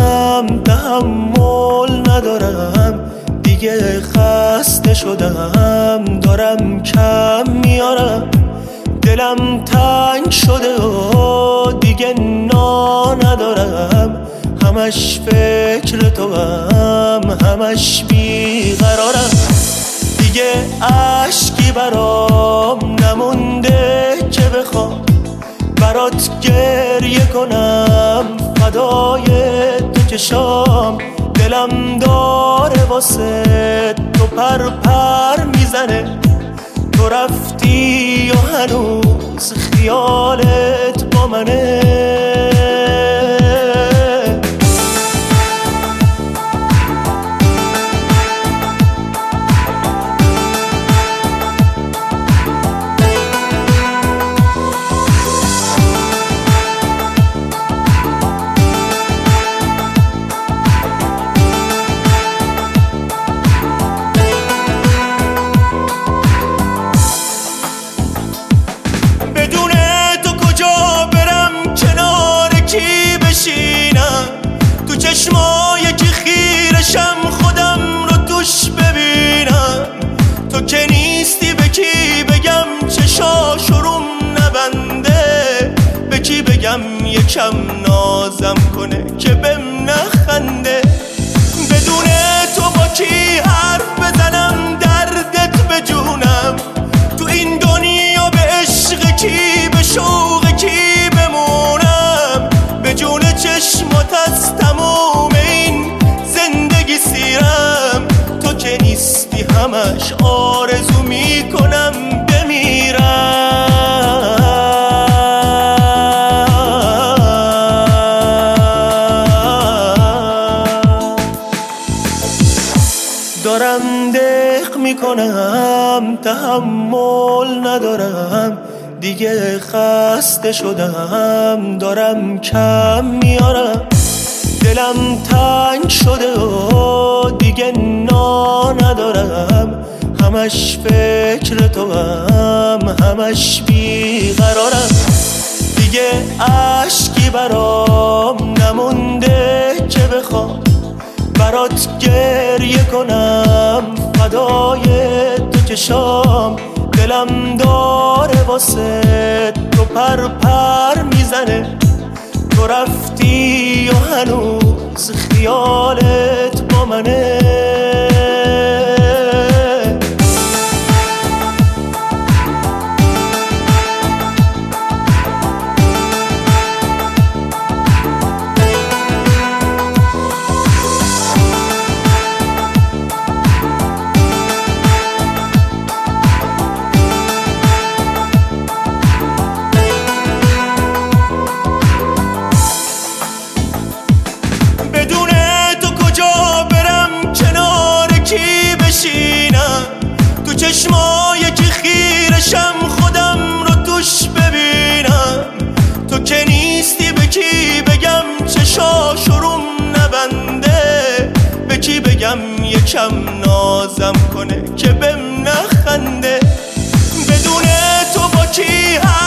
میکنم، تحمل ندارم دیگه، خسته شدم دارم کم میارم، دلم تنگ شده و دیگه نا ندارم، همش فکر تو همش بیقرارم، دیگه اشکی برام نمونده که بخوام برات گریه کنم، فدای تو چشام، دلم داره واسه تو پر پر میزنه، تو رفتی و هنوز خیالت با منه. تو چشمای که خیرشم خودم رو توش ببینم، تو که نیستی به کی بگم چشاشروم نبنده، به کی بگم یکم نازم کنه که بهم نخنده، بدون تو با کی حرف بزنم دردت بجونم، تو این دنیا به عشق کی به شوق کی بمونم، به جون چشمات از تموم این زندگی سیرم، تو که نیستی همش آرزو میکنم بمیرم، دارم دق میکنم، تحمل ندارم دیگه، خسته شدم دارم کم میارم، دلم تنگ شده و دیگه نا ندارم، همش فکر تو همش بیقرارم، دیگه اشکی برام نمونده که بخوام برات گریه کنم، فدای تو چشام، دلم داره واسه تو پر پر میزنه، تو رفتی و هنوز خیالت با منه. تو چشمای که خیرشم خودم رو توش ببینم، تو که نیستی به کی بگم چشاشروم نبنده، به کی بگم یکم نازم کنه که بهم نخنده، بدون تو با کی